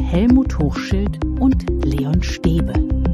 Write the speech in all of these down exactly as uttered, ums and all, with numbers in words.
Helmut Hochschild und Leon Stäbe.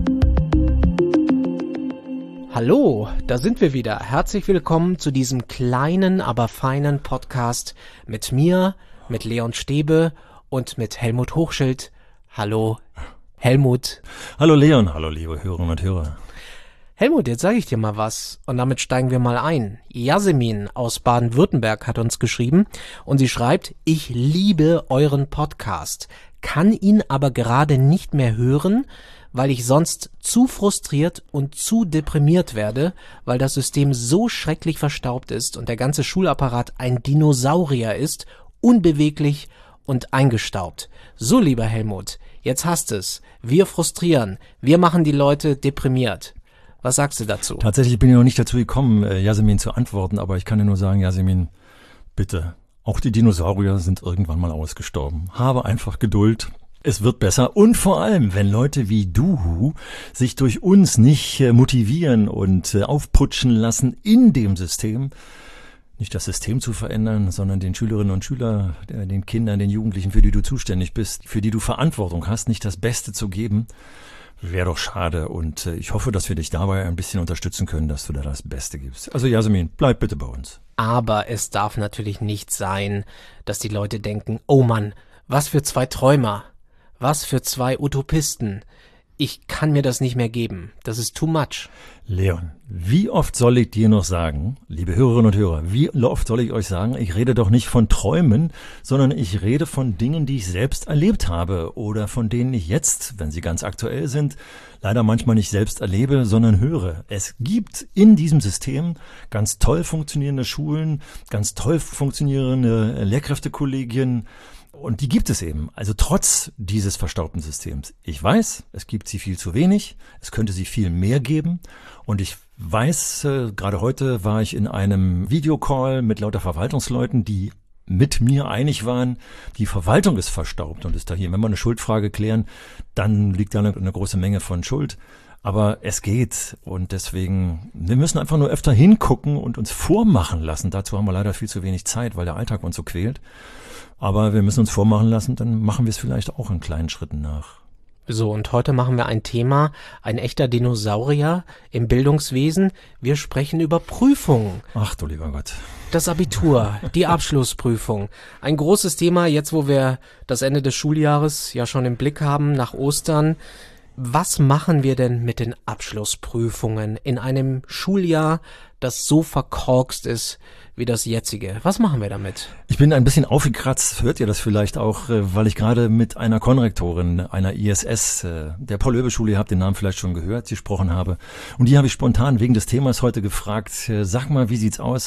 Hallo, da sind wir wieder. Herzlich willkommen zu diesem kleinen, aber feinen Podcast mit mir, mit Leon Stäbe und mit Helmut Hochschild. Hallo, Helmut. Hallo Leon, hallo liebe Hörerinnen und Hörer. Helmut, jetzt sage ich dir mal was und damit steigen wir mal ein. Jasmin aus Baden-Württemberg hat uns geschrieben und sie schreibt, ich liebe euren Podcast, kann ihn aber gerade nicht mehr hören, weil ich sonst zu frustriert und zu deprimiert werde, weil das System so schrecklich verstaubt ist und der ganze Schulapparat ein Dinosaurier ist, unbeweglich und eingestaubt. So, lieber Helmut, jetzt hast es. Wir frustrieren, wir machen die Leute deprimiert. Was sagst du dazu? Tatsächlich bin ich noch nicht dazu gekommen, Jasmin zu antworten, aber ich kann dir nur sagen, Jasmin, bitte, auch die Dinosaurier sind irgendwann mal ausgestorben. Habe einfach Geduld. Es wird besser und vor allem, wenn Leute wie du sich durch uns nicht motivieren und aufputschen lassen in dem System, nicht das System zu verändern, sondern den Schülerinnen und Schülern, den Kindern, den Jugendlichen, für die du zuständig bist, für die du Verantwortung hast, nicht das Beste zu geben, wäre doch schade. Und ich hoffe, dass wir dich dabei ein bisschen unterstützen können, dass du da das Beste gibst. Also Jasmin, bleib bitte bei uns. Aber es darf natürlich nicht sein, dass die Leute denken, oh Mann, was für zwei Träumer. Was für zwei Utopisten. Ich kann mir das nicht mehr geben. Das ist too much. Leon, wie oft soll ich dir noch sagen, liebe Hörerinnen und Hörer, wie oft soll ich euch sagen, ich rede doch nicht von Träumen, sondern ich rede von Dingen, die ich selbst erlebt habe oder von denen ich jetzt, wenn sie ganz aktuell sind, leider manchmal nicht selbst erlebe, sondern höre. Es gibt in diesem System ganz toll funktionierende Schulen, ganz toll funktionierende Lehrkräftekollegien, und die gibt es eben, also trotz dieses verstaubten Systems. Ich weiß, es gibt sie viel zu wenig, es könnte sie viel mehr geben. Und ich weiß, äh, gerade heute war ich in einem Videocall mit lauter Verwaltungsleuten, die mit mir einig waren, die Verwaltung ist verstaubt und ist da hier. Wenn wir eine Schuldfrage klären, dann liegt da eine, eine große Menge von Schuld. Aber es geht und deswegen, wir müssen einfach nur öfter hingucken und uns vormachen lassen. Dazu haben wir leider viel zu wenig Zeit, weil der Alltag uns so quält. Aber wir müssen uns vormachen lassen, dann machen wir es vielleicht auch in kleinen Schritten nach. So, und heute machen wir ein Thema, ein echter Dinosaurier im Bildungswesen. Wir sprechen über Prüfungen. Ach du lieber Gott. Das Abitur, die Abschlussprüfung. Ein großes Thema, jetzt wo wir das Ende des Schuljahres ja schon im Blick haben, nach Ostern. Was machen wir denn mit den Abschlussprüfungen in einem Schuljahr, das so verkorkst ist wie das jetzige? Was machen wir damit? Ich bin ein bisschen aufgekratzt, hört ihr das vielleicht auch, weil ich gerade mit einer Konrektorin einer I S S, der Paul-Löbe-Schule, ihr habt den Namen vielleicht schon gehört, gesprochen habe. Und die habe ich spontan wegen des Themas heute gefragt, sag mal, wie sieht's aus,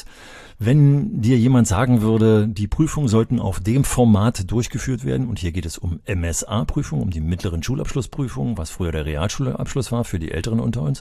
wenn dir jemand sagen würde, die Prüfungen sollten auf dem Format durchgeführt werden, und hier geht es um M S A-Prüfungen, um die mittleren Schulabschlussprüfungen, was früher der Realschulabschluss war für die Älteren unter uns,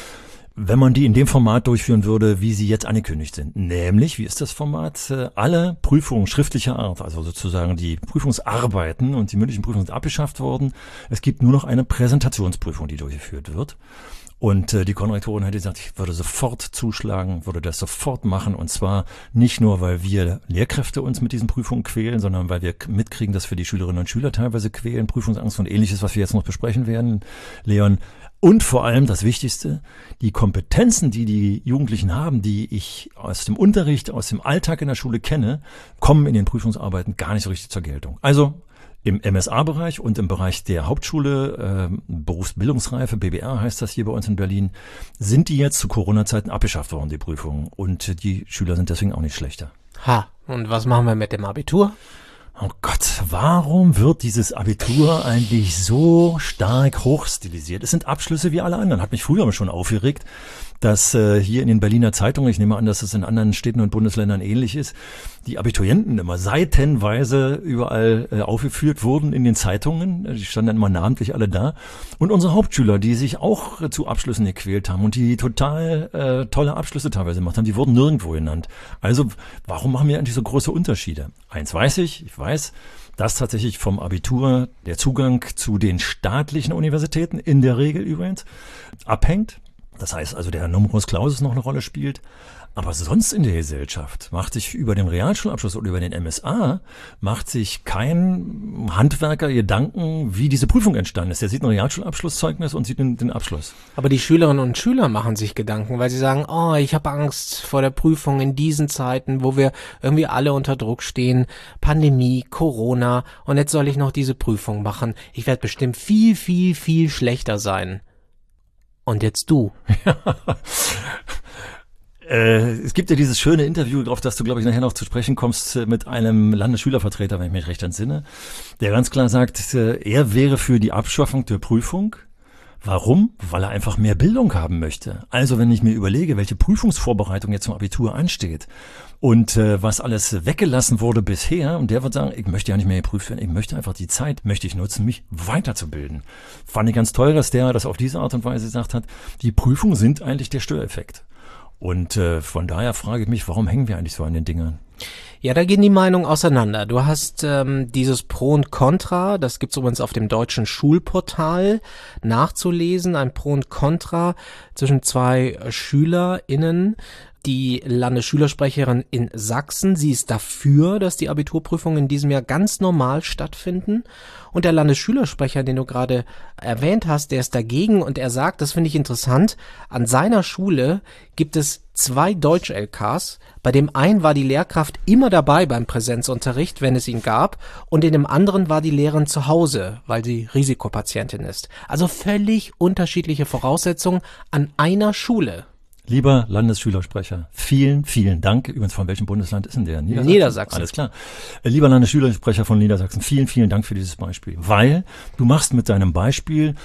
wenn man die in dem Format durchführen würde, wie sie jetzt angekündigt sind. Nämlich, wie ist das Format? Alle Prüfungen schriftlicher Art, also sozusagen die Prüfungsarbeiten und die mündlichen Prüfungen sind abgeschafft worden. Es gibt nur noch eine Präsentationsprüfung, die durchgeführt wird. Und äh, die Konrektorin hätte gesagt, ich würde sofort zuschlagen, würde das sofort machen. Und zwar nicht nur, weil wir Lehrkräfte uns mit diesen Prüfungen quälen, sondern weil wir mitkriegen, dass wir die Schülerinnen und Schüler teilweise quälen, Prüfungsangst und ähnliches, was wir jetzt noch besprechen werden, Leon. Und vor allem das Wichtigste, die Kompetenzen, die die Jugendlichen haben, die ich aus dem Unterricht, aus dem Alltag in der Schule kenne, kommen in den Prüfungsarbeiten gar nicht so richtig zur Geltung. Also im M S A-Bereich und im Bereich der Hauptschule, äh, Berufsbildungsreife, B B R heißt das hier bei uns in Berlin, sind die jetzt zu Corona-Zeiten abgeschafft worden, die Prüfungen. Und die Schüler sind deswegen auch nicht schlechter. Ha, und was machen wir mit dem Abitur? Oh Gott, warum wird dieses Abitur eigentlich so stark hochstilisiert? Es sind Abschlüsse wie alle anderen. Hat mich früher schon aufgeregt, dass äh, hier in den Berliner Zeitungen, ich nehme an, dass es in anderen Städten und Bundesländern ähnlich ist, die Abiturienten immer seitenweise überall äh, aufgeführt wurden in den Zeitungen. Die standen dann immer namentlich alle da. Und unsere Hauptschüler, die sich auch äh, zu Abschlüssen gequält haben und die total äh, tolle Abschlüsse teilweise gemacht haben, die wurden nirgendwo genannt. Also warum machen wir eigentlich so große Unterschiede? Eins weiß ich, ich weiß, dass tatsächlich vom Abitur der Zugang zu den staatlichen Universitäten, in der Regel übrigens, abhängt. Das heißt also, der Numerus Clausus noch eine Rolle spielt. Aber sonst in der Gesellschaft macht sich über den Realschulabschluss oder über den M S A, macht sich kein Handwerker Gedanken, wie diese Prüfung entstanden ist. Der sieht ein Realschulabschlusszeugnis und sieht den, den Abschluss. Aber die Schülerinnen und Schüler machen sich Gedanken, weil sie sagen, oh, ich habe Angst vor der Prüfung in diesen Zeiten, wo wir irgendwie alle unter Druck stehen. Pandemie, Corona und jetzt soll ich noch diese Prüfung machen. Ich werde bestimmt viel, viel, viel schlechter sein. Und jetzt du. Ja. Äh, es gibt ja dieses schöne Interview, auf das du, glaube ich, nachher noch zu sprechen kommst, mit einem Landesschülervertreter, wenn ich mich recht entsinne, der ganz klar sagt, er wäre für die Abschaffung der Prüfung. Warum? Weil er einfach mehr Bildung haben möchte. Also wenn ich mir überlege, welche Prüfungsvorbereitung jetzt zum Abitur ansteht und äh, was alles weggelassen wurde bisher, und der wird sagen, ich möchte ja nicht mehr geprüft werden, ich möchte einfach die Zeit, möchte ich nutzen, mich weiterzubilden. Fand ich ganz toll, dass der das auf diese Art und Weise gesagt hat, die Prüfungen sind eigentlich der Störeffekt. Und äh, von daher frage ich mich, warum hängen wir eigentlich so an den Dingern? Ja, da gehen die Meinungen auseinander. Du hast ähm, dieses Pro und Contra, das gibt's übrigens auf dem deutschen Schulportal nachzulesen, ein Pro und Contra zwischen zwei SchülerInnen. Die Landesschülersprecherin in Sachsen, sie ist dafür, dass die Abiturprüfungen in diesem Jahr ganz normal stattfinden. Und der Landesschülersprecher, den du gerade erwähnt hast, der ist dagegen und er sagt, das finde ich interessant, an seiner Schule gibt es zwei Deutsch-L Ks, bei dem einen war die Lehrkraft immer dabei beim Präsenzunterricht, wenn es ihn gab, und in dem anderen war die Lehrerin zu Hause, weil sie Risikopatientin ist. Also völlig unterschiedliche Voraussetzungen an einer Schule. Lieber Landesschülersprecher, vielen, vielen Dank. Übrigens, von welchem Bundesland ist denn der? Niedersachsen. Niedersachsen. Alles klar. Lieber Landesschülersprecher von Niedersachsen, vielen, vielen Dank für dieses Beispiel. Weil du machst mit deinem Beispiel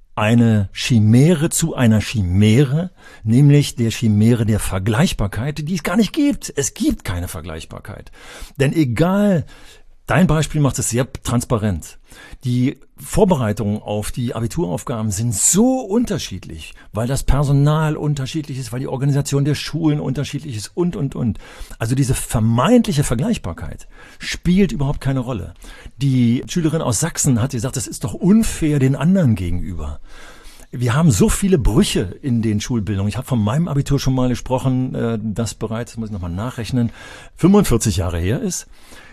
eine Chimäre zu einer Chimäre, nämlich der Chimäre der Vergleichbarkeit, die es gar nicht gibt. Es gibt keine Vergleichbarkeit. Denn egal, dein Beispiel macht es sehr transparent. Die Vorbereitungen auf die Abituraufgaben sind so unterschiedlich, weil das Personal unterschiedlich ist, weil die Organisation der Schulen unterschiedlich ist und, und, und. Also diese vermeintliche Vergleichbarkeit spielt überhaupt keine Rolle. Die Schülerin aus Sachsen hat gesagt, das ist doch unfair den anderen gegenüber. Wir haben so viele Brüche in den Schulbildungen. Ich habe von meinem Abitur schon mal gesprochen, das bereits, muss ich nochmal nachrechnen, fünfundvierzig Jahre her ist.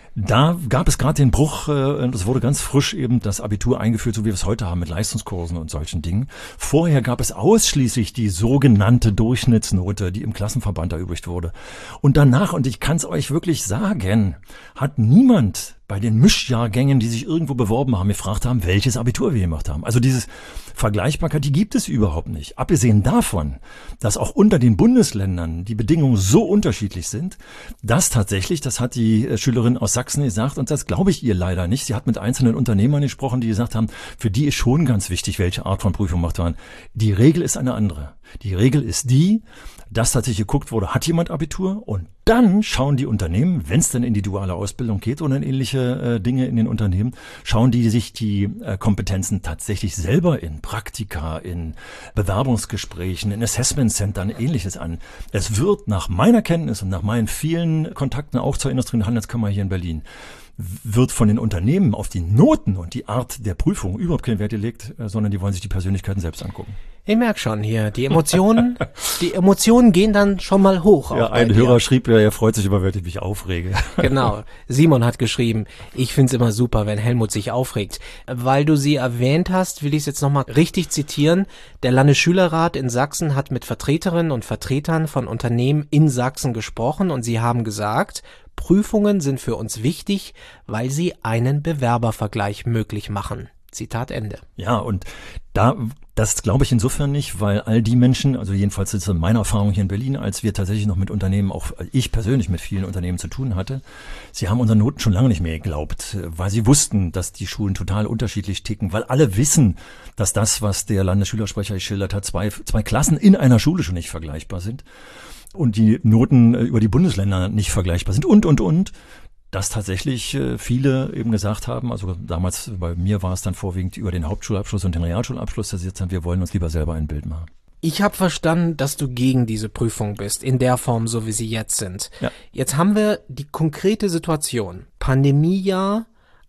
Da gab es gerade den Bruch, äh, das wurde ganz frisch eben das Abitur eingeführt, so wie wir es heute haben mit Leistungskursen und solchen Dingen. Vorher gab es ausschließlich die sogenannte Durchschnittsnote, die im Klassenverband erübrigt wurde. Und danach, und ich kann es euch wirklich sagen, hat niemand bei den Mischjahrgängen, die sich irgendwo beworben haben, gefragt haben, welches Abitur wir gemacht haben. Also diese Vergleichbarkeit, die gibt es überhaupt nicht. Abgesehen davon, dass auch unter den Bundesländern die Bedingungen so unterschiedlich sind, dass tatsächlich, das hat die Schülerin aus Sachsen gesagt, und das glaube ich ihr leider nicht, sie hat mit einzelnen Unternehmern gesprochen, die gesagt haben, für die ist schon ganz wichtig, welche Art von Prüfung gemacht werden. Die Regel ist eine andere. Die Regel ist die, dass tatsächlich geguckt wurde, hat jemand Abitur? Und dann schauen die Unternehmen, wenn es denn in die duale Ausbildung geht oder in ähnliche äh, Dinge in den Unternehmen, schauen die sich die äh, Kompetenzen tatsächlich selber in Praktika, in Bewerbungsgesprächen, in Assessment-Centern, ähnliches an. Es wird nach meiner Kenntnis und nach meinen vielen Kontakten auch zur Industrie- und Handelskammer hier in Berlin, wird von den Unternehmen auf die Noten und die Art der Prüfung überhaupt keinen Wert gelegt, sondern die wollen sich die Persönlichkeiten selbst angucken. Ich merke schon hier, die Emotionen, die Emotionen gehen dann schon mal hoch. Ja, ein Hörer schrieb ja, er freut sich immer, wenn ich mich aufrege. Genau. Simon hat geschrieben, ich find's immer super, wenn Helmut sich aufregt. Weil du sie erwähnt hast, will ich es jetzt nochmal richtig zitieren. Der Landesschülerrat in Sachsen hat mit Vertreterinnen und Vertretern von Unternehmen in Sachsen gesprochen und sie haben gesagt, Prüfungen sind für uns wichtig, weil sie einen Bewerbervergleich möglich machen. Zitat Ende. Ja, und da, das glaube ich insofern nicht, weil all die Menschen, also jedenfalls ist es meine Erfahrung hier in Berlin, als wir tatsächlich noch mit Unternehmen, auch ich persönlich mit vielen Unternehmen zu tun hatte, sie haben unseren Noten schon lange nicht mehr geglaubt, weil sie wussten, dass die Schulen total unterschiedlich ticken, weil alle wissen, dass das, was der Landesschülersprecher geschildert hat, zwei, zwei Klassen in einer Schule schon nicht vergleichbar sind. Und die Noten über die Bundesländer nicht vergleichbar sind und, und, und, dass tatsächlich viele eben gesagt haben, also damals bei mir war es dann vorwiegend über den Hauptschulabschluss und den Realschulabschluss, dass sie jetzt sagen, wir wollen uns lieber selber ein Bild machen. Ich habe verstanden, dass du gegen diese Prüfung bist, in der Form, so wie sie jetzt sind. Ja. Jetzt haben wir die konkrete Situation. Pandemiejahr,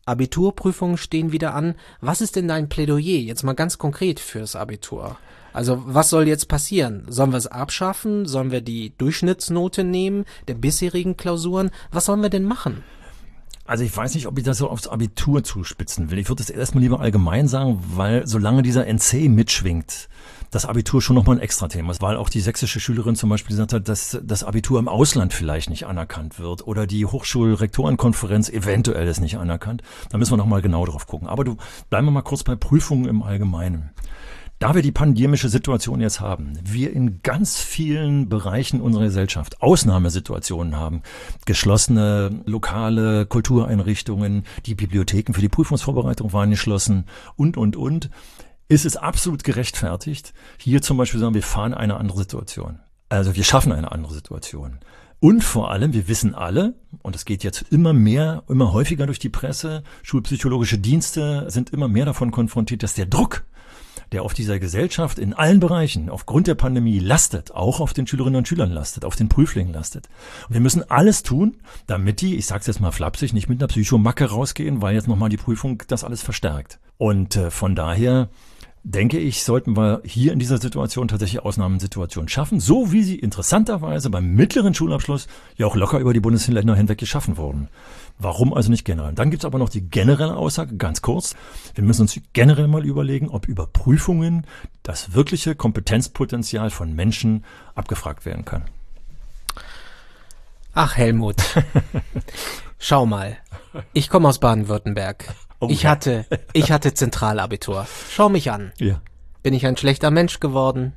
Abiturprüfungen stehen wieder an. Was ist denn dein Plädoyer jetzt mal ganz konkret fürs Abitur? Also was soll jetzt passieren? Sollen wir es abschaffen? Sollen wir die Durchschnittsnote nehmen der bisherigen Klausuren? Was sollen wir denn machen? Also ich weiß nicht, ob ich das so aufs Abitur zuspitzen will. Ich würde es erstmal lieber allgemein sagen, weil solange dieser N C mitschwingt, das Abitur schon nochmal ein Extra-Thema ist, weil auch die sächsische Schülerin zum Beispiel gesagt hat, dass das Abitur im Ausland vielleicht nicht anerkannt wird oder die Hochschulrektorenkonferenz eventuell ist nicht anerkannt. Da müssen wir nochmal genau drauf gucken. Aber du, bleiben wir mal kurz bei Prüfungen im Allgemeinen. Da wir die pandemische Situation jetzt haben, wir in ganz vielen Bereichen unserer Gesellschaft Ausnahmesituationen haben, geschlossene lokale Kultureinrichtungen, die Bibliotheken für die Prüfungsvorbereitung waren geschlossen und, und, und, ist es absolut gerechtfertigt, hier zum Beispiel sagen, wir fahren eine andere Situation. Also wir schaffen eine andere Situation. Und vor allem, wir wissen alle, und es geht jetzt immer mehr, immer häufiger durch die Presse, schulpsychologische Dienste sind immer mehr davon konfrontiert, dass der Druck, der auf dieser Gesellschaft in allen Bereichen aufgrund der Pandemie lastet, auch auf den Schülerinnen und Schülern lastet, auf den Prüflingen lastet. Und wir müssen alles tun, damit die, ich sag's jetzt mal flapsig, nicht mit einer Psychomacke rausgehen, weil jetzt nochmal die Prüfung das alles verstärkt. Und äh, von daher denke ich, sollten wir hier in dieser Situation tatsächlich Ausnahmesituationen schaffen, so wie sie interessanterweise beim mittleren Schulabschluss ja auch locker über die Bundesländer hinweg geschaffen wurden. Warum also nicht generell? Dann gibt's aber noch die generelle Aussage, ganz kurz. Wir müssen uns generell mal überlegen, ob über Prüfungen das wirkliche Kompetenzpotenzial von Menschen abgefragt werden kann. Ach Helmut, schau mal, ich komme aus Baden-Württemberg. Oh, ich ja. hatte, ich hatte Zentralabitur. Schau mich an. Ja. Bin ich ein schlechter Mensch geworden?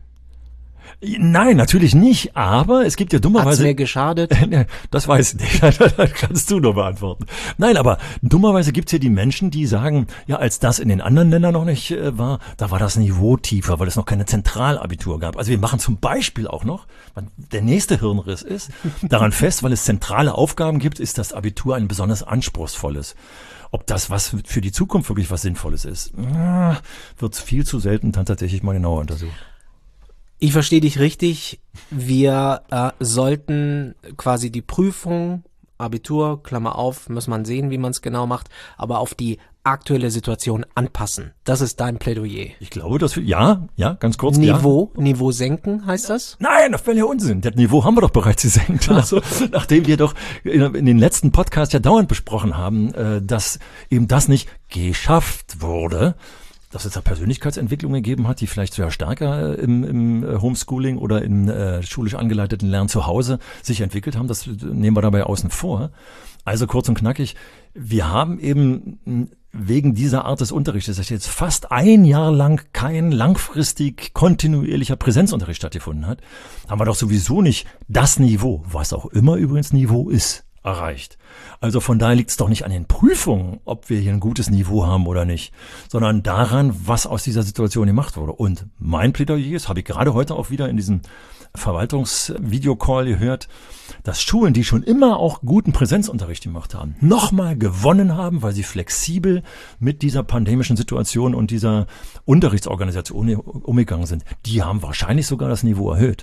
Nein, natürlich nicht, aber es gibt ja dummerweise... Hat's mir geschadet? Das weiß ich nicht, das kannst du nur beantworten. Nein, aber dummerweise gibt's ja die Menschen, die sagen, ja, als das in den anderen Ländern noch nicht äh, war, da war das Niveau tiefer, weil es noch keine Zentralabitur gab. Also wir machen zum Beispiel auch noch, der nächste Hirnriss ist, daran fest, weil es zentrale Aufgaben gibt, ist das Abitur ein besonders anspruchsvolles. Ob das was für die Zukunft wirklich was Sinnvolles ist, wird viel zu selten dann tatsächlich mal genauer untersucht. Ich verstehe dich richtig. Wir äh, sollten quasi die Prüfung, Abitur, Klammer auf, muss man sehen, wie man es genau macht, aber auf die aktuelle Situation anpassen. Das ist dein Plädoyer. Ich glaube, dass wir, ja, ja, ganz kurz. Niveau, ja. Niveau senken heißt das? Nein, das wäre ja Unsinn. Das Niveau haben wir doch bereits gesenkt. Also, nachdem wir doch in den letzten Podcasts ja dauernd besprochen haben, äh, dass eben das nicht geschafft wurde, dass es da Persönlichkeitsentwicklung gegeben hat, die vielleicht sogar stärker im, im Homeschooling oder im äh, schulisch angeleiteten Lernen zu Hause sich entwickelt haben. Das nehmen wir dabei außen vor. Also kurz und knackig, wir haben eben wegen dieser Art des Unterrichtes, dass jetzt fast ein Jahr lang kein langfristig kontinuierlicher Präsenzunterricht stattgefunden hat, haben wir doch sowieso nicht das Niveau, was auch immer übrigens Niveau ist, erreicht. Also von daher liegt es doch nicht an den Prüfungen, ob wir hier ein gutes Niveau haben oder nicht, sondern daran, was aus dieser Situation gemacht wurde. Und mein Plädoyer ist, habe ich gerade heute auch wieder in diesem Verwaltungsvideocall gehört, dass Schulen, die schon immer auch guten Präsenzunterricht gemacht haben, nochmal gewonnen haben, weil sie flexibel mit dieser pandemischen Situation und dieser Unterrichtsorganisation umgegangen sind. Die haben wahrscheinlich sogar das Niveau erhöht.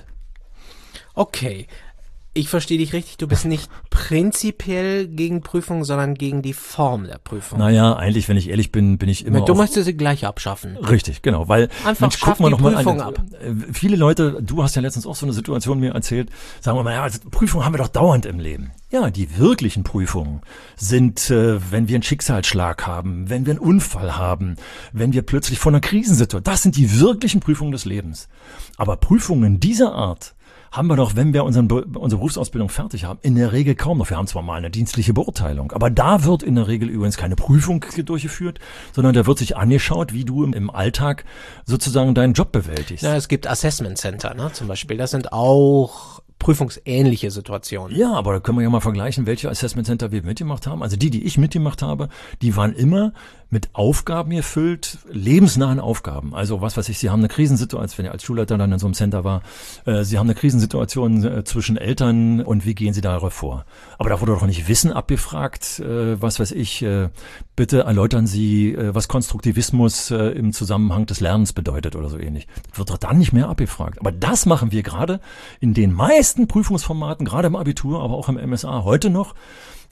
Okay. Ich verstehe dich richtig, du bist nicht prinzipiell gegen Prüfungen, sondern gegen die Form der Prüfung. Naja, eigentlich, wenn ich ehrlich bin, bin ich immer Du auch, möchtest sie gleich abschaffen. Richtig, genau, weil Einfach Mensch, schaff guck mal die noch mal Prüfung eine, ab. Viele Leute, du hast ja letztens auch so eine Situation mir erzählt, sagen wir mal, ja, also Prüfungen haben wir doch dauernd im Leben. Ja, die wirklichen Prüfungen sind, äh, wenn wir einen Schicksalsschlag haben, wenn wir einen Unfall haben, wenn wir plötzlich vor einer Krisensituation, das sind die wirklichen Prüfungen des Lebens. Aber Prüfungen dieser Art haben wir doch, wenn wir unseren, unsere Berufsausbildung fertig haben, in der Regel kaum noch. Wir haben zwar mal eine dienstliche Beurteilung, aber da wird in der Regel übrigens keine Prüfung durchgeführt, sondern da wird sich angeschaut, wie du im Alltag sozusagen deinen Job bewältigst. Ja, es gibt Assessment Center, ne, zum Beispiel. Das sind auch prüfungsähnliche Situationen. Ja, aber da können wir ja mal vergleichen, welche Assessment Center wir mitgemacht haben. Also die, die ich mitgemacht habe, die waren immer mit Aufgaben gefüllt, lebensnahen Aufgaben. Also was weiß ich, Sie haben eine Krisensituation, wenn ihr als Schulleiter dann in so einem Center war, äh, Sie haben eine Krisensituation äh, zwischen Eltern und wie gehen Sie darauf vor? Aber da wurde doch nicht Wissen abgefragt, äh, was weiß ich, äh, bitte erläutern Sie, äh, was Konstruktivismus äh, im Zusammenhang des Lernens bedeutet oder so ähnlich. Das wird doch dann nicht mehr abgefragt. Aber das machen wir gerade in den meisten Prüfungsformaten, gerade im Abitur, aber auch im M S A heute noch.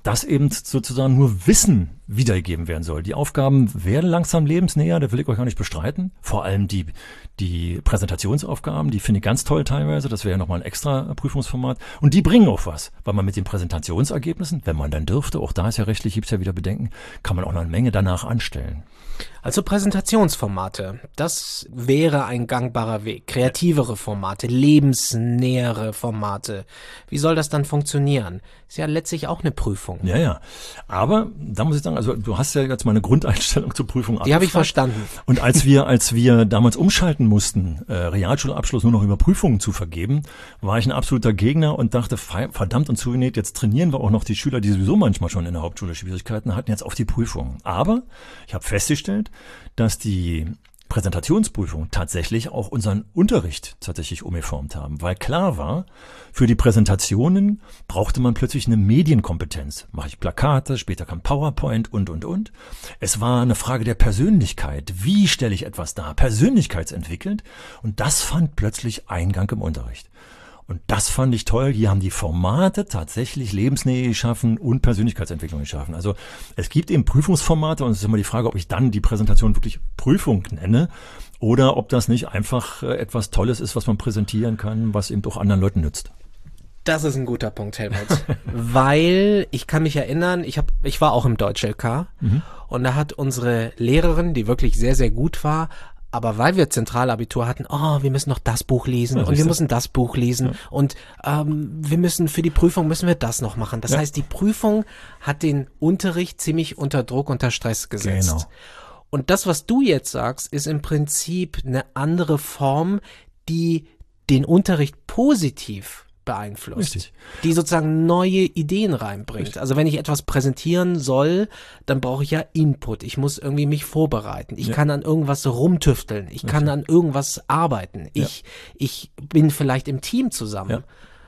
dass eben sozusagen nur Wissen wiedergegeben werden soll. Die Aufgaben werden langsam lebensnäher, da will ich euch gar nicht bestreiten. Vor allem die, die Präsentationsaufgaben, die finde ich ganz toll teilweise. Das wäre ja nochmal ein extra Prüfungsformat. Und die bringen auch was, weil man mit den Präsentationsergebnissen, wenn man dann dürfte, auch da ist ja rechtlich, gibt's ja wieder Bedenken, kann man auch noch eine Menge danach anstellen. Also Präsentationsformate, das wäre ein gangbarer Weg. Kreativere Formate, lebensnähere Formate. Wie soll das dann funktionieren? Ist ja letztlich auch eine Prüfung. Ja, ja. Aber da muss ich sagen, also du hast ja jetzt mal eine Grundeinstellung zur Prüfung abgefragt. Die habe ich verstanden. Und als wir, als wir damals umschalten mussten, äh, Realschulabschluss nur noch über Prüfungen zu vergeben, war ich ein absoluter Gegner und dachte, verdammt und zugenäht, jetzt trainieren wir auch noch die Schüler, die sowieso manchmal schon in der Hauptschule Schwierigkeiten hatten, jetzt auf die Prüfungen. Aber ich habe festgestellt, dass die Präsentationsprüfung tatsächlich auch unseren Unterricht tatsächlich umgeformt haben, weil klar war, für die Präsentationen brauchte man plötzlich eine Medienkompetenz. Mache ich Plakate, später kam PowerPoint und, und, und. Es war eine Frage der Persönlichkeit. Wie stelle ich etwas dar? Persönlichkeitsentwickelt. Und das fand plötzlich Eingang im Unterricht. Und das fand ich toll. Hier haben die Formate tatsächlich Lebensnähe geschaffen und Persönlichkeitsentwicklung geschaffen. Also es gibt eben Prüfungsformate und es ist immer die Frage, ob ich dann die Präsentation wirklich Prüfung nenne oder ob das nicht einfach etwas Tolles ist, was man präsentieren kann, was eben auch anderen Leuten nützt. Das ist ein guter Punkt, Helmut. Weil ich kann mich erinnern, ich hab, ich war auch im Deutsch-L K mhm. und da hat unsere Lehrerin, die wirklich sehr, sehr gut war, aber weil wir Zentralabitur hatten, oh, wir müssen noch das Buch lesen ja, und wir müssen das Buch lesen ja. und ähm, wir müssen für die Prüfung müssen wir das noch machen. Das ja. heißt, die Prüfung hat den Unterricht ziemlich unter Druck, unter Stress gesetzt. Genau. Und das, was du jetzt sagst, ist im Prinzip eine andere Form, die den Unterricht positiv beeinflusst, Richtig. die sozusagen neue Ideen reinbringt. Richtig. Also wenn ich etwas präsentieren soll, dann brauche ich ja Input. Ich muss irgendwie mich vorbereiten. Ich ja. kann an irgendwas rumtüfteln. Ich Richtig. kann an irgendwas arbeiten. Ja. Ich, ich bin vielleicht im Team zusammen. Ja.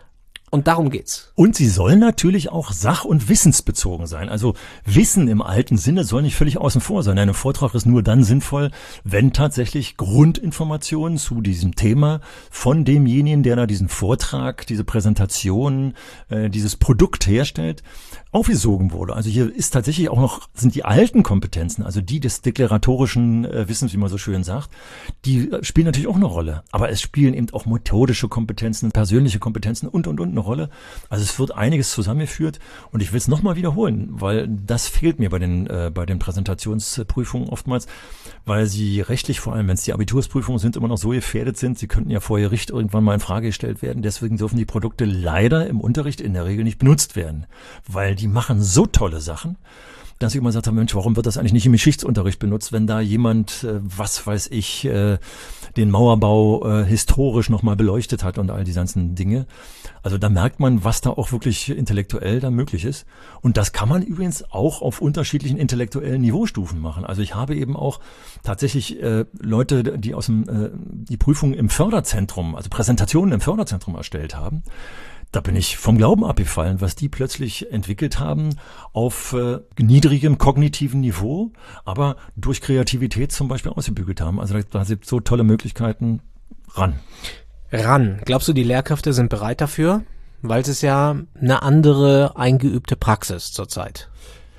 Und darum geht's. Und sie soll natürlich auch sach- und wissensbezogen sein. Also Wissen im alten Sinne soll nicht völlig außen vor sein. Ein Vortrag ist nur dann sinnvoll, wenn tatsächlich Grundinformationen zu diesem Thema von demjenigen, der da diesen Vortrag, diese Präsentation, äh, dieses Produkt herstellt, aufgesogen wurde. Also hier ist tatsächlich auch noch, sind die alten Kompetenzen, also die des deklaratorischen äh, Wissens, wie man so schön sagt, die äh, spielen natürlich auch eine Rolle. Aber es spielen eben auch methodische Kompetenzen, persönliche Kompetenzen und, und, und eine Rolle. Also es wird einiges zusammengeführt und ich will es nochmal wiederholen, weil das fehlt mir bei den, äh, bei den Präsentationsprüfungen oftmals, weil sie rechtlich, vor allem wenn es die Abitursprüfungen sind, immer noch so gefährdet sind, sie könnten ja vor Gericht irgendwann mal in Frage gestellt werden. Deswegen dürfen die Produkte leider im Unterricht in der Regel nicht benutzt werden, weil die machen so tolle Sachen, dass ich immer gesagt habe, Mensch, warum wird das eigentlich nicht im Geschichtsunterricht benutzt, wenn da jemand, äh, was weiß ich, äh, den Mauerbau äh, historisch nochmal beleuchtet hat und all die ganzen Dinge. Also da merkt man, was da auch wirklich intellektuell da möglich ist. Und das kann man übrigens auch auf unterschiedlichen intellektuellen Niveaustufen machen. Also ich habe eben auch tatsächlich äh, Leute, die aus dem äh, die Prüfung im Förderzentrum, also Präsentationen im Förderzentrum erstellt haben. Da bin ich vom Glauben abgefallen, was die plötzlich entwickelt haben auf äh, niedrigem kognitiven Niveau, aber durch Kreativität zum Beispiel ausgebügelt haben. Also da, da sind so tolle Möglichkeiten. Ran. Ran. Glaubst du, die Lehrkräfte sind bereit dafür? Weil es ist ja eine andere eingeübte Praxis zurzeit.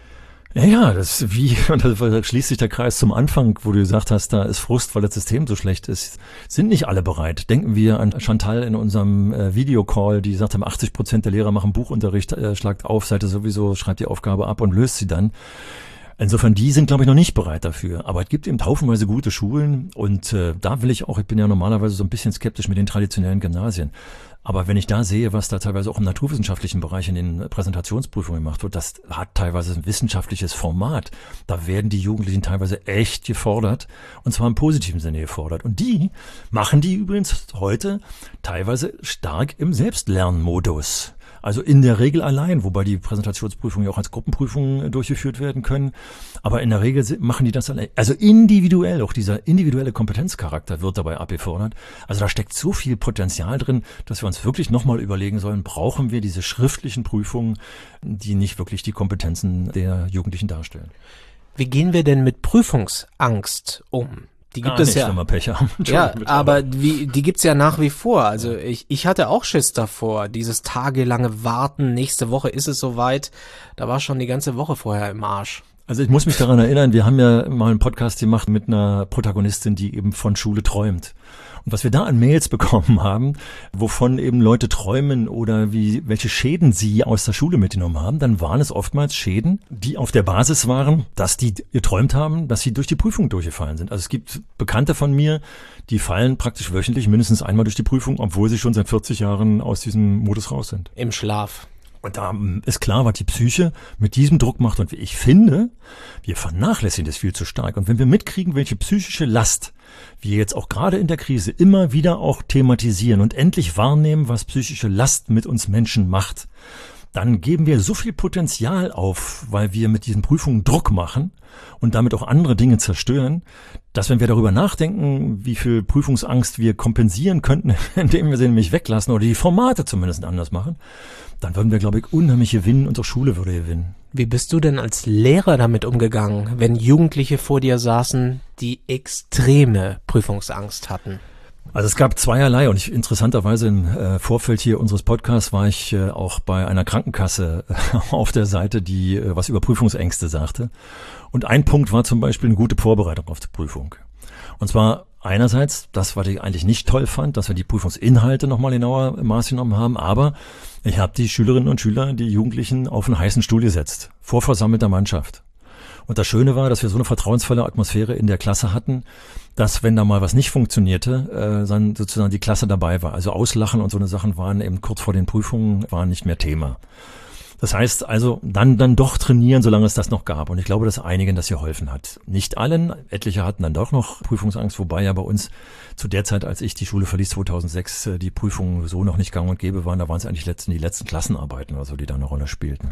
Ja, ja, das ist wie, und da schließt sich der Kreis zum Anfang, wo du gesagt hast, da ist Frust, weil das System so schlecht ist. Sind nicht alle bereit. Denken wir an Chantal in unserem äh, Videocall, die gesagt haben, achtzig Prozent der Lehrer machen Buchunterricht, äh, schlagt auf, Seite sowieso, schreibt die Aufgabe ab und löst sie dann. Insofern, die sind, glaube ich, noch nicht bereit dafür. Aber es gibt eben haufenweise gute Schulen und äh, da will ich auch, ich bin ja normalerweise so ein bisschen skeptisch mit den traditionellen Gymnasien. Aber wenn ich da sehe, was da teilweise auch im naturwissenschaftlichen Bereich in den Präsentationsprüfungen gemacht wird, das hat teilweise ein wissenschaftliches Format. Da werden die Jugendlichen teilweise echt gefordert und zwar im positiven Sinne gefordert. Und die machen die übrigens heute teilweise stark im Selbstlernmodus. Also in der Regel allein, wobei die Präsentationsprüfungen ja auch als Gruppenprüfungen durchgeführt werden können. Aber in der Regel machen die das allein. Also individuell, auch dieser individuelle Kompetenzcharakter wird dabei abgefordert. Also da steckt so viel Potenzial drin, dass wir uns wirklich nochmal überlegen sollen, brauchen wir diese schriftlichen Prüfungen, die nicht wirklich die Kompetenzen der Jugendlichen darstellen. Wie gehen wir denn mit Prüfungsangst um? die Gar gibt es nicht, ja. wenn wir Pech haben. Ja, aber wie, die gibt's ja nach wie vor. Also ich, ich hatte auch Schiss davor. Dieses tagelange Warten. Nächste Woche ist es soweit. Da war schon die ganze Woche vorher im Arsch. Also ich muss mich daran erinnern, wir haben ja mal einen Podcast gemacht mit einer Protagonistin, die eben von Schule träumt. Und was wir da an Mails bekommen haben, wovon eben Leute träumen oder wie welche Schäden sie aus der Schule mitgenommen haben, dann waren es oftmals Schäden, die auf der Basis waren, dass die geträumt haben, dass sie durch die Prüfung durchgefallen sind. Also es gibt Bekannte von mir, die fallen praktisch wöchentlich mindestens einmal durch die Prüfung, obwohl sie schon seit vierzig Jahren aus diesem Modus raus sind. Im Schlaf. Und da ist klar, was die Psyche mit diesem Druck macht. Und ich finde, wir vernachlässigen das viel zu stark. Und wenn wir mitkriegen, welche psychische Last wir jetzt auch gerade in der Krise immer wieder auch thematisieren und endlich wahrnehmen, was psychische Last mit uns Menschen macht, dann geben wir so viel Potenzial auf, weil wir mit diesen Prüfungen Druck machen und damit auch andere Dinge zerstören, dass wenn wir darüber nachdenken, wie viel Prüfungsangst wir kompensieren könnten, indem wir sie nämlich weglassen oder die Formate zumindest anders machen, dann würden wir, glaube ich, unheimlich gewinnen. Unsere Schule würde gewinnen. Wie bist du denn als Lehrer damit umgegangen, wenn Jugendliche vor dir saßen, die extreme Prüfungsangst hatten? Also es gab zweierlei und ich, interessanterweise im äh, Vorfeld hier unseres Podcasts war ich äh, auch bei einer Krankenkasse äh, auf der Seite, die äh, was über Prüfungsängste sagte. Und ein Punkt war zum Beispiel eine gute Vorbereitung auf die Prüfung. Und zwar einerseits, das, was ich eigentlich nicht toll fand, dass wir die Prüfungsinhalte nochmal genauer Maß genommen haben, aber ich habe die Schülerinnen und Schüler, die Jugendlichen auf einen heißen Stuhl gesetzt, vor versammelter Mannschaft. Und das Schöne war, dass wir so eine vertrauensvolle Atmosphäre in der Klasse hatten, dass, wenn da mal was nicht funktionierte, äh, dann sozusagen die Klasse dabei war. Also Auslachen und so eine Sachen waren eben kurz vor den Prüfungen, waren nicht mehr Thema. Das heißt also, dann dann doch trainieren, solange es das noch gab. Und ich glaube, dass einigen das geholfen hat. Nicht allen, etliche hatten dann doch noch Prüfungsangst, wobei ja bei uns zu der Zeit, als ich die Schule verließ, zweitausendsechs, die Prüfungen so noch nicht gang und gäbe waren. Da waren es eigentlich letzten, die letzten Klassenarbeiten oder so, die da eine Rolle spielten.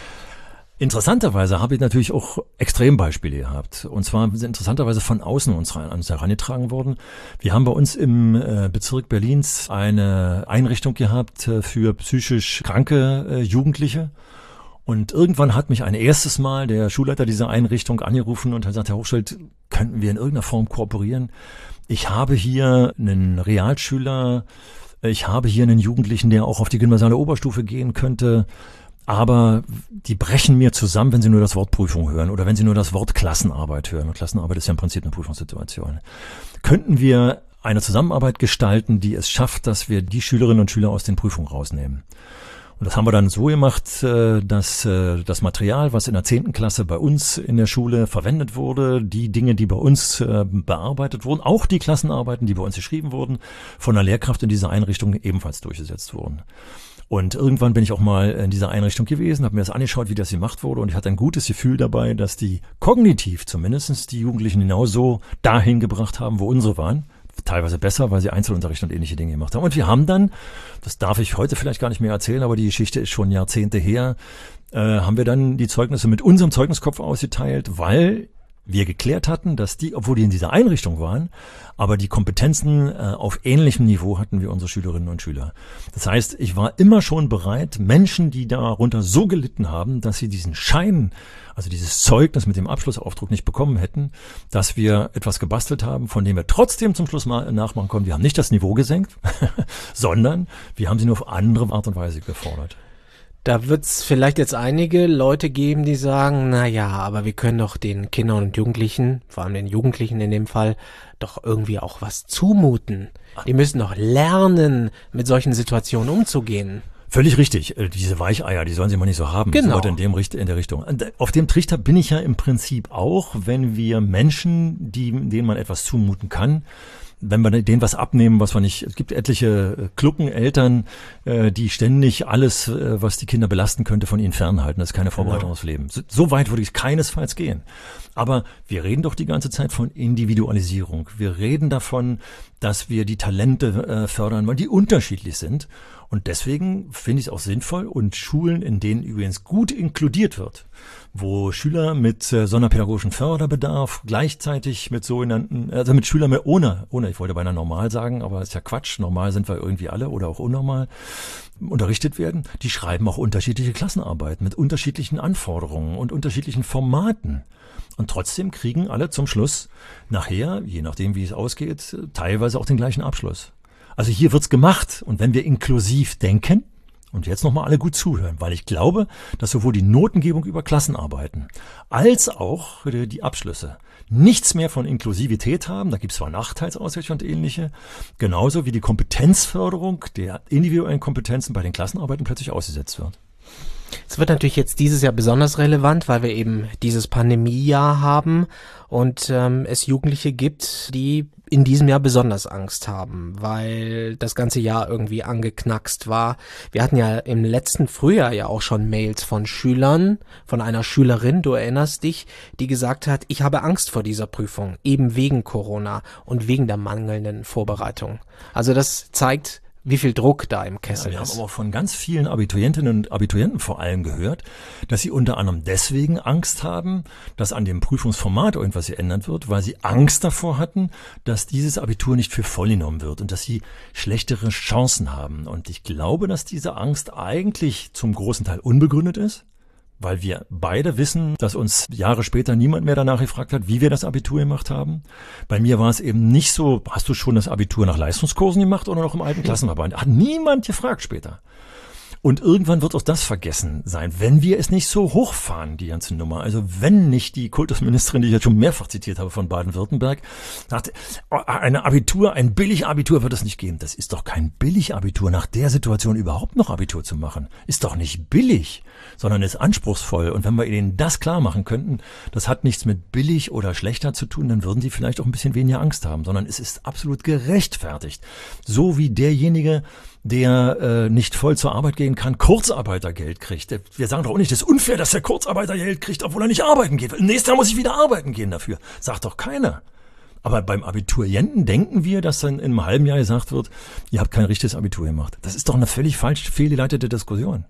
Interessanterweise habe ich natürlich auch Extrembeispiele gehabt. Und zwar sind interessanterweise von außen uns an uns herangetragen worden. Wir haben bei uns im äh, Bezirk Berlins eine Einrichtung gehabt äh, für psychisch kranke äh, Jugendliche. Und irgendwann hat mich ein erstes Mal der Schulleiter dieser Einrichtung angerufen und hat gesagt, Herr Hochschild, könnten wir in irgendeiner Form kooperieren? Ich habe hier einen Realschüler, ich habe hier einen Jugendlichen, der auch auf die gymnasiale Oberstufe gehen könnte. Aber die brechen mir zusammen, wenn sie nur das Wort Prüfung hören oder wenn sie nur das Wort Klassenarbeit hören. Und Klassenarbeit ist ja im Prinzip eine Prüfungssituation. Könnten wir eine Zusammenarbeit gestalten, die es schafft, dass wir die Schülerinnen und Schüler aus den Prüfungen rausnehmen? Und das haben wir dann so gemacht, dass das Material, was in der zehnten Klasse bei uns in der Schule verwendet wurde, die Dinge, die bei uns bearbeitet wurden, auch die Klassenarbeiten, die bei uns geschrieben wurden, von der Lehrkraft in dieser Einrichtung ebenfalls durchgesetzt wurden. Und irgendwann bin ich auch mal in dieser Einrichtung gewesen, habe mir das angeschaut, wie das gemacht wurde und ich hatte ein gutes Gefühl dabei, dass die kognitiv zumindest die Jugendlichen genauso dahin gebracht haben, wo unsere waren. Teilweise besser, weil sie Einzelunterricht und ähnliche Dinge gemacht haben. Und wir haben dann, das darf ich heute vielleicht gar nicht mehr erzählen, aber die Geschichte ist schon Jahrzehnte her, äh, haben wir dann die Zeugnisse mit unserem Zeugniskopf ausgeteilt, weil wir geklärt hatten, dass die, obwohl die in dieser Einrichtung waren, aber die Kompetenzen äh, auf ähnlichem Niveau hatten wie unsere Schülerinnen und Schüler. Das heißt, ich war immer schon bereit, Menschen, die darunter so gelitten haben, dass sie diesen Schein, also dieses Zeugnis mit dem Abschlussaufdruck nicht bekommen hätten, dass wir etwas gebastelt haben, von dem wir trotzdem zum Schluss mal nachmachen konnten. Wir haben nicht das Niveau gesenkt, sondern wir haben sie nur auf andere Art und Weise gefordert. Da wird's vielleicht jetzt einige Leute geben, die sagen, na ja, aber wir können doch den Kindern und Jugendlichen, vor allem den Jugendlichen in dem Fall, doch irgendwie auch was zumuten. Die müssen doch lernen, mit solchen Situationen umzugehen. Völlig richtig. Diese Weicheier, die sollen sie mal nicht so haben. Genau. So in dem Richt- in der Richtung. Auf dem Trichter bin ich ja im Prinzip auch, wenn wir Menschen, die, denen man etwas zumuten kann, wenn wir denen was abnehmen, was wir nicht, es gibt etliche Klucken, Eltern, äh, die ständig alles, äh, was die Kinder belasten könnte, von ihnen fernhalten. Das ist keine Vorbereitung aufs Leben. So, so weit würde ich keinesfalls gehen. Aber wir reden doch die ganze Zeit von Individualisierung. Wir reden davon, dass wir die Talente äh, fördern, weil die unterschiedlich sind. Und deswegen finde ich es auch sinnvoll und Schulen, in denen übrigens gut inkludiert wird, wo Schüler mit äh, sonderpädagogischem Förderbedarf gleichzeitig mit sogenannten, also mit Schülern mit ohne, ohne ich wollte beinahe normal sagen, aber ist ja Quatsch, normal sind wir irgendwie alle oder auch unnormal, unterrichtet werden, die schreiben auch unterschiedliche Klassenarbeiten mit unterschiedlichen Anforderungen und unterschiedlichen Formaten. Und trotzdem kriegen alle zum Schluss nachher, je nachdem wie es ausgeht, teilweise auch den gleichen Abschluss. Also hier wird's gemacht. Und wenn wir inklusiv denken, und jetzt nochmal alle gut zuhören, weil ich glaube, dass sowohl die Notengebung über Klassenarbeiten als auch die Abschlüsse nichts mehr von Inklusivität haben. Da gibt es zwar Nachteilsausrichtung und ähnliche, genauso wie die Kompetenzförderung der individuellen Kompetenzen bei den Klassenarbeiten plötzlich ausgesetzt wird. Es wird natürlich jetzt dieses Jahr besonders relevant, weil wir eben dieses Pandemiejahr haben und ähm, es Jugendliche gibt, die in diesem Jahr besonders Angst haben, weil das ganze Jahr irgendwie angeknackst war. Wir hatten ja im letzten Frühjahr ja auch schon Mails von Schülern, von einer Schülerin, du erinnerst dich, die gesagt hat, ich habe Angst vor dieser Prüfung, eben wegen Corona und wegen der mangelnden Vorbereitung. Also das zeigt, wie viel Druck da im Kessel ja, wir ist. haben aber von ganz vielen Abiturientinnen und Abiturienten vor allem gehört, dass sie unter anderem deswegen Angst haben, dass an dem Prüfungsformat irgendwas geändert wird, weil sie Angst davor hatten, dass dieses Abitur nicht für voll genommen wird und dass sie schlechtere Chancen haben. Und ich glaube, dass diese Angst eigentlich zum großen Teil unbegründet ist, weil wir beide wissen, dass uns Jahre später niemand mehr danach gefragt hat, wie wir das Abitur gemacht haben. Bei mir war es eben nicht so, hast du schon das Abitur nach Leistungskursen gemacht oder noch im alten Klassenverband? Hat niemand gefragt später. Und irgendwann wird auch das vergessen sein, wenn wir es nicht so hochfahren, die ganze Nummer. Also wenn nicht die Kultusministerin, die ich jetzt schon mehrfach zitiert habe von Baden-Württemberg, sagte, eine Abitur, ein Billig-Abitur wird es nicht geben. Das ist doch kein Billig-Abitur, nach der Situation überhaupt noch Abitur zu machen. Ist doch nicht billig, sondern ist anspruchsvoll. Und wenn wir ihnen das klar machen könnten, das hat nichts mit billig oder schlechter zu tun, dann würden die vielleicht auch ein bisschen weniger Angst haben, sondern es ist absolut gerechtfertigt. So wie derjenige, der äh, nicht voll zur Arbeit gehen kann, Kurzarbeitergeld kriegt. Wir sagen doch auch nicht, das ist unfair, dass der Kurzarbeitergeld kriegt, obwohl er nicht arbeiten geht. Nächstes Jahr muss ich wieder arbeiten gehen dafür. Sagt doch keiner. Aber beim Abiturienten denken wir, dass dann in einem halben Jahr gesagt wird, ihr habt kein richtiges Abitur gemacht. Das ist doch eine völlig falsch fehlgeleitete Diskussion.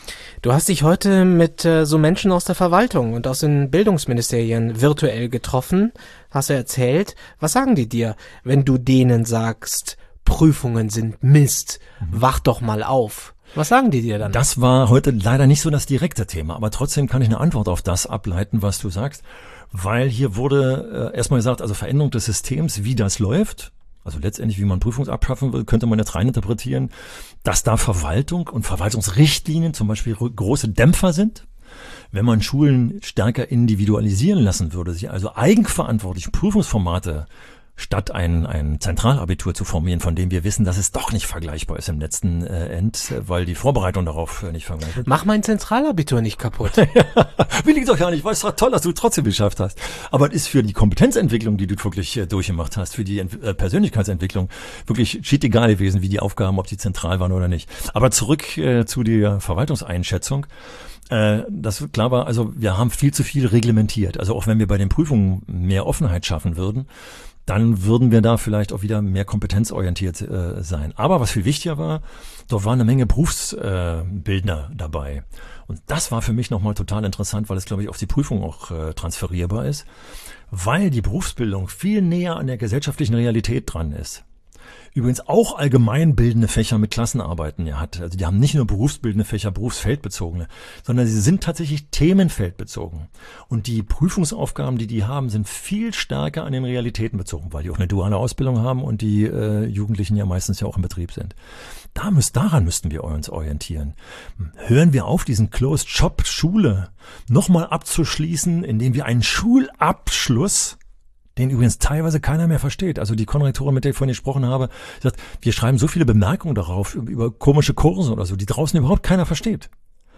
Du hast dich heute mit äh, so Menschen aus der Verwaltung und aus den Bildungsministerien virtuell getroffen, hast du erzählt. Was sagen die dir, wenn du denen sagst, Prüfungen sind Mist, wach doch mal auf? Was sagen die dir dann? Das war heute leider nicht so das direkte Thema, aber trotzdem kann ich eine Antwort auf das ableiten, was du sagst, weil hier wurde äh, erstmal gesagt, also Veränderung des Systems, wie das läuft, also letztendlich, wie man Prüfungen abschaffen will, könnte man jetzt reininterpretieren, dass da Verwaltung und Verwaltungsrichtlinien zum Beispiel große Dämpfer sind. Wenn man Schulen stärker individualisieren lassen würde, sich also eigenverantwortlich Prüfungsformate statt ein, ein Zentralabitur zu formieren, von dem wir wissen, dass es doch nicht vergleichbar ist im letzten äh, End, weil die Vorbereitung darauf äh, nicht vergleichbar ist. Mach mein Zentralabitur nicht kaputt. Will ich doch gar nicht. Ich weiß doch toll, dass du trotzdem geschafft hast. Aber es ist für die Kompetenzentwicklung, die du wirklich äh, durchgemacht hast, für die Ent- äh, Persönlichkeitsentwicklung wirklich shit egal gewesen, wie die Aufgaben, ob die zentral waren oder nicht. Aber zurück äh, zu der Verwaltungseinschätzung. Äh, das klar war, also wir haben viel zu viel reglementiert. Also auch wenn wir bei den Prüfungen mehr Offenheit schaffen würden, dann würden wir da vielleicht auch wieder mehr kompetenzorientiert äh, sein. Aber was viel wichtiger war, dort war eine Menge Berufsbildner äh, dabei. Und das war für mich nochmal total interessant, weil es, glaube ich, auf die Prüfung auch äh, transferierbar ist, weil die Berufsbildung viel näher an der gesellschaftlichen Realität dran ist. Übrigens auch allgemeinbildende Fächer mit Klassenarbeiten ja hat. Also die haben nicht nur berufsbildende Fächer, berufsfeldbezogene, sondern sie sind tatsächlich themenfeldbezogen. Und die Prüfungsaufgaben, die die haben, sind viel stärker an den Realitäten bezogen, weil die auch eine duale Ausbildung haben und die äh, Jugendlichen ja meistens ja auch im Betrieb sind. Da müsst, daran müssten wir uns orientieren. Hören wir auf, diesen Closed Shop Schule nochmal abzuschließen, indem wir einen Schulabschluss, den übrigens teilweise keiner mehr versteht. Also die Konrektorin, mit der ich vorhin gesprochen habe, sagt, wir schreiben so viele Bemerkungen darauf, über, über komische Kurse oder so, die draußen überhaupt keiner versteht.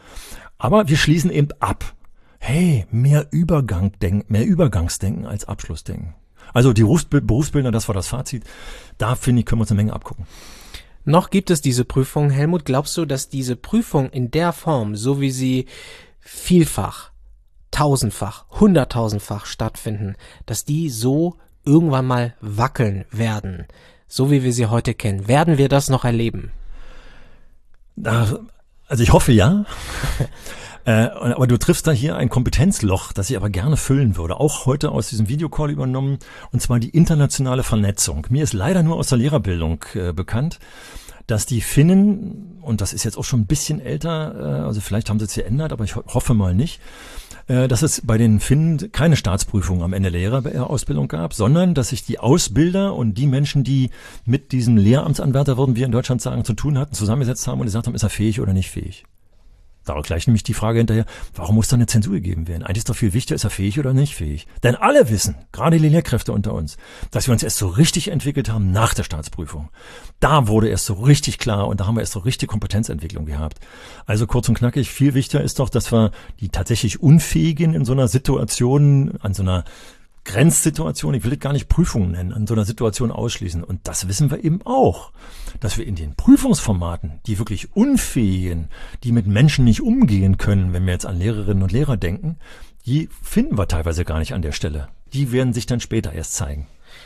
Aber wir schließen eben ab. Hey, mehr Übergang denken, mehr Übergangsdenken als Abschlussdenken. Also die Berufsbildner, das war das Fazit. Da, finde ich, können wir uns eine Menge abgucken. Noch gibt es diese Prüfung. Helmut, glaubst du, dass diese Prüfung in der Form, so wie sie vielfach, tausendfach, hunderttausendfach stattfinden, dass die so irgendwann mal wackeln werden, so wie wir sie heute kennen? Werden wir das noch erleben? Also ich hoffe ja, Äh, aber du triffst da hier ein Kompetenzloch, das ich aber gerne füllen würde. Auch heute aus diesem Videocall übernommen, und zwar die internationale Vernetzung. Mir ist leider nur aus der Lehrerbildung äh, bekannt, dass die Finnen, und das ist jetzt auch schon ein bisschen älter, äh, also vielleicht haben sie es geändert, aber ich ho- hoffe mal nicht, äh, dass es bei den Finnen keine Staatsprüfung am Ende der Lehrerausbildung gab, sondern dass sich die Ausbilder und die Menschen, die mit diesem Lehramtsanwärter, würden wir in Deutschland sagen, zu tun hatten, zusammengesetzt haben und gesagt haben, ist er fähig oder nicht fähig. Darauf gleich nämlich die Frage hinterher, warum muss da eine Zensur gegeben werden? Eigentlich ist doch viel wichtiger, ist er fähig oder nicht fähig? Denn alle wissen, gerade die Lehrkräfte unter uns, dass wir uns erst so richtig entwickelt haben nach der Staatsprüfung. Da wurde erst so richtig klar und da haben wir erst so richtig Kompetenzentwicklung gehabt. Also kurz und knackig, viel wichtiger ist doch, dass wir die tatsächlich Unfähigen in so einer Situation, an so einer Grenzsituation, ich will das gar nicht Prüfungen nennen, an so einer Situation ausschließen. Und das wissen wir eben auch, dass wir in den Prüfungsformaten, die wirklich Unfähigen, die mit Menschen nicht umgehen können, wenn wir jetzt an Lehrerinnen und Lehrer denken, die finden wir teilweise gar nicht an der Stelle. Die werden sich dann später erst zeigen.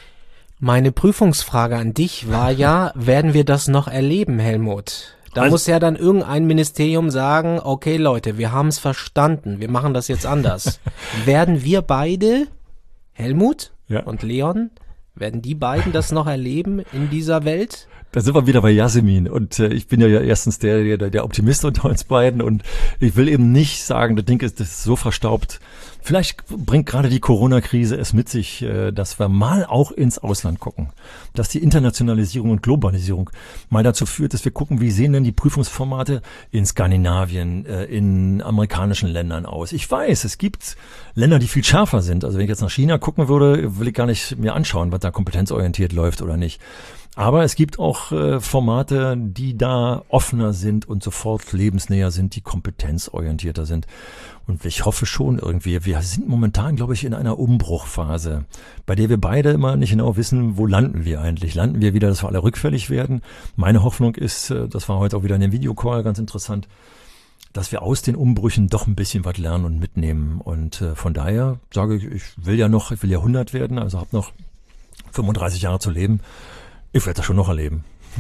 Meine Prüfungsfrage an dich war ja, werden wir das noch erleben, Helmut? Da Also, muss ja dann irgendein Ministerium sagen, okay Leute, wir haben es verstanden, wir machen das jetzt anders. Werden wir beide, Helmut Ja. und Leon, werden die beiden das noch erleben in dieser Welt? Da sind wir wieder bei Yasemin und äh, ich bin ja erstens der, der der Optimist unter uns beiden und ich will eben nicht sagen, das Ding ist, das ist so verstaubt. Vielleicht bringt gerade die Corona-Krise es mit sich, äh, dass wir mal auch ins Ausland gucken, dass die Internationalisierung und Globalisierung mal dazu führt, dass wir gucken, wie sehen denn die Prüfungsformate in Skandinavien, äh, in amerikanischen Ländern aus. Ich weiß, es gibt Länder, die viel schärfer sind. Also wenn ich jetzt nach China gucken würde, will ich gar nicht mir anschauen, was da kompetenzorientiert läuft oder nicht. Aber es gibt auch äh, Formate, die da offener sind und sofort lebensnäher sind, die kompetenzorientierter sind. Und ich hoffe schon irgendwie, wir sind momentan, glaube ich, in einer Umbruchphase, bei der wir beide immer nicht genau wissen, wo landen wir eigentlich. Landen wir wieder, dass wir alle rückfällig werden? Meine Hoffnung ist, äh, das war heute auch wieder in dem Videocall ganz interessant, dass wir aus den Umbrüchen doch ein bisschen was lernen und mitnehmen. Und äh, von daher sage ich, ich will ja noch, ich will ja hundert werden, also habe noch fünfunddreißig Jahre zu leben. Ich werde das schon noch erleben.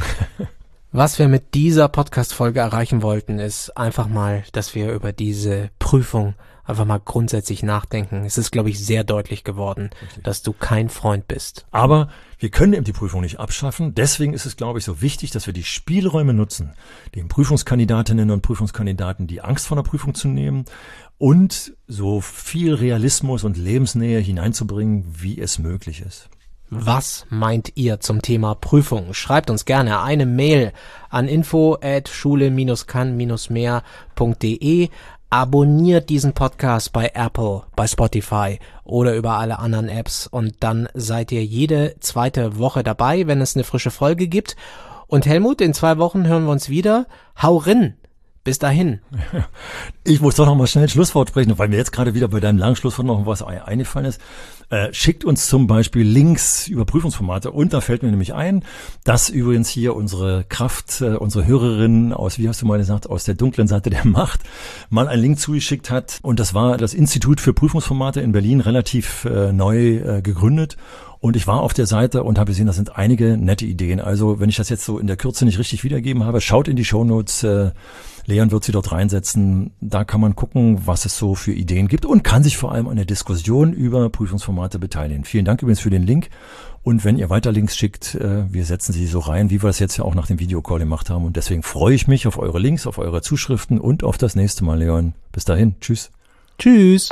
Was wir mit dieser Podcast-Folge erreichen wollten, ist einfach mal, dass wir über diese Prüfung einfach mal grundsätzlich nachdenken. Es ist, glaube ich, sehr deutlich geworden, Richtig. dass du kein Freund bist. Aber wir können eben die Prüfung nicht abschaffen. Deswegen ist es, glaube ich, so wichtig, dass wir die Spielräume nutzen, den Prüfungskandidatinnen und Prüfungskandidaten die Angst vor der Prüfung zu nehmen und so viel Realismus und Lebensnähe hineinzubringen, wie es möglich ist. Was meint ihr zum Thema Prüfung? Schreibt uns gerne eine Mail an info at schule kann mehr punkt de. Abonniert diesen Podcast bei Apple, bei Spotify oder über alle anderen Apps und dann seid ihr jede zweite Woche dabei, wenn es eine frische Folge gibt. Und Helmut, in zwei Wochen hören wir uns wieder. Hau rin! Bis dahin. Ich muss doch noch mal schnell ein Schlusswort sprechen, weil mir jetzt gerade wieder bei deinem langen Schlusswort noch was eingefallen ist. Äh, schickt uns zum Beispiel Links über Prüfungsformate und da fällt mir nämlich ein, dass übrigens hier unsere Kraft, äh, unsere Hörerin aus, wie hast du mal gesagt, aus der dunklen Seite der Macht, mal einen Link zugeschickt hat und das war das Institut für Prüfungsformate in Berlin, relativ äh, neu äh, gegründet. Und ich war auf der Seite und habe gesehen, das sind einige nette Ideen. Also wenn ich das jetzt so in der Kürze nicht richtig wiedergeben habe, schaut in die Shownotes. Äh, Leon wird sie dort reinsetzen. Da kann man gucken, was es so für Ideen gibt und kann sich vor allem an der Diskussion über Prüfungsformate beteiligen. Vielen Dank übrigens für den Link. Und wenn ihr weiter Links schickt, äh, wir setzen sie so rein, wie wir das jetzt ja auch nach dem Videocall gemacht haben. Und deswegen freue ich mich auf eure Links, auf eure Zuschriften und auf das nächste Mal, Leon. Bis dahin. Tschüss. Tschüss.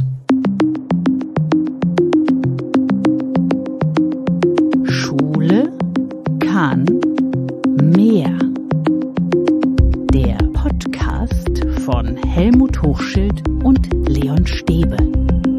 Schule kann mehr. Der Podcast von Helmut Hochschild und Leon Stäbe.